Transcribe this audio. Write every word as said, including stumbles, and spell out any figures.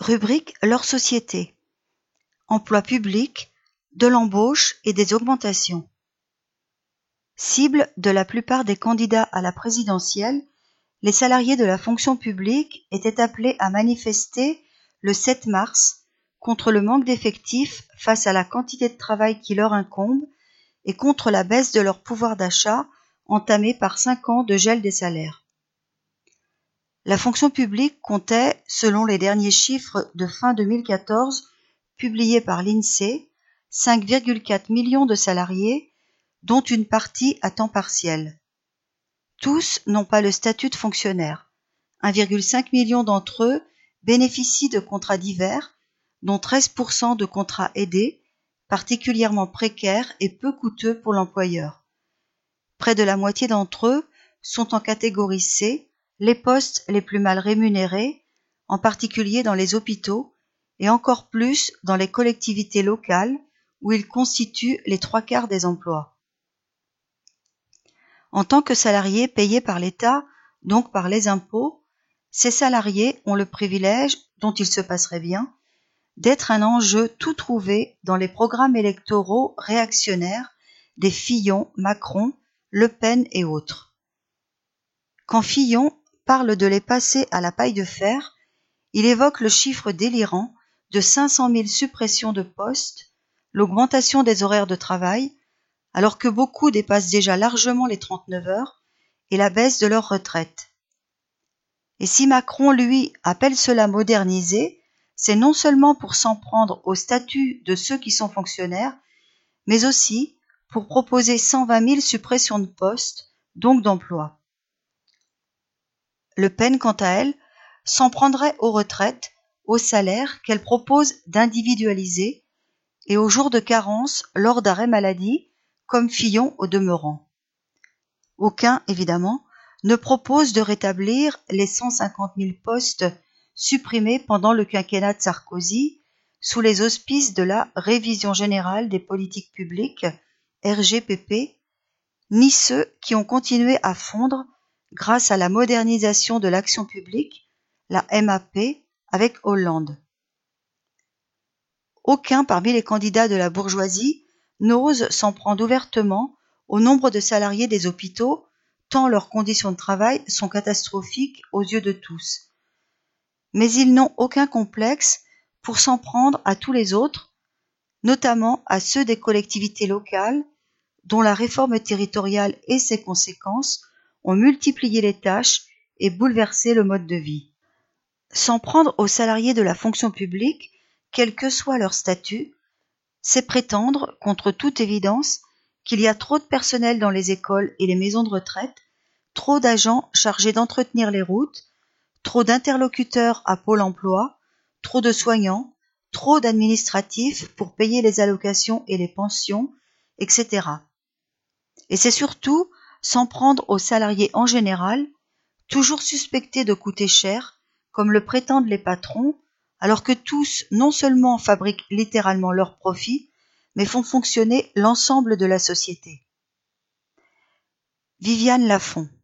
Rubrique leur société. Emploi public, de l'embauche et des augmentations. Cible de la plupart des candidats à la présidentielle, les salariés de la fonction publique étaient appelés à manifester le sept mars contre le manque d'effectifs face à la quantité de travail qui leur incombe et contre la baisse de leur pouvoir d'achat entamée par cinq ans de gel des salaires. La fonction publique comptait, selon les derniers chiffres de fin deux mille quatorze publiés par l'INSEE, cinq virgule quatre millions de salariés, dont une partie à temps partiel. Tous n'ont pas le statut de fonctionnaire. un virgule cinq million d'entre eux bénéficient de contrats divers, dont treize pour cent de contrats aidés, particulièrement précaires et peu coûteux pour l'employeur. Près de la moitié d'entre eux sont en catégorie C, les postes les plus mal rémunérés, en particulier dans les hôpitaux, et encore plus dans les collectivités locales, où ils constituent les trois quarts des emplois. En tant que salariés payés par l'État, donc par les impôts, ces salariés ont le privilège, dont il se passerait bien, d'être un enjeu tout trouvé dans les programmes électoraux réactionnaires des Fillon, Macron, Le Pen et autres. Quand Fillon parle de les passer à la paille de fer, il évoque le chiffre délirant de cinq cent mille suppressions de postes, l'augmentation des horaires de travail, alors que beaucoup dépassent déjà largement les trente-neuf heures, et la baisse de leur retraite. Et si Macron, lui, appelle cela moderniser, c'est non seulement pour s'en prendre au statut de ceux qui sont fonctionnaires, mais aussi pour proposer cent vingt mille suppressions de postes, donc d'emplois. Le Pen, quant à elle, s'en prendrait aux retraites, aux salaires qu'elle propose d'individualiser et aux jours de carence lors d'arrêt maladie, comme Fillon au demeurant. Aucun, évidemment, ne propose de rétablir les cent cinquante mille postes supprimés pendant le quinquennat de Sarkozy sous les auspices de la Révision générale des politiques publiques, R G P P, ni ceux qui ont continué à fondre grâce à la modernisation de l'action publique, la M A P, avec Hollande. Aucun parmi les candidats de la bourgeoisie n'ose s'en prendre ouvertement au nombre de salariés des hôpitaux, tant leurs conditions de travail sont catastrophiques aux yeux de tous. Mais ils n'ont aucun complexe pour s'en prendre à tous les autres, notamment à ceux des collectivités locales, dont la réforme territoriale et ses conséquences ont multiplié les tâches et bouleversé le mode de vie. S'en prendre aux salariés de la fonction publique, quel que soit leur statut, c'est prétendre, contre toute évidence, qu'il y a trop de personnel dans les écoles et les maisons de retraite, trop d'agents chargés d'entretenir les routes, trop d'interlocuteurs à Pôle emploi, trop de soignants, trop d'administratifs pour payer les allocations et les pensions, et cetera. Et c'est surtout s'en prendre aux salariés en général, toujours suspectés de coûter cher, comme le prétendent les patrons, alors que tous non seulement fabriquent littéralement leurs profits, mais font fonctionner l'ensemble de la société. Viviane Lafont.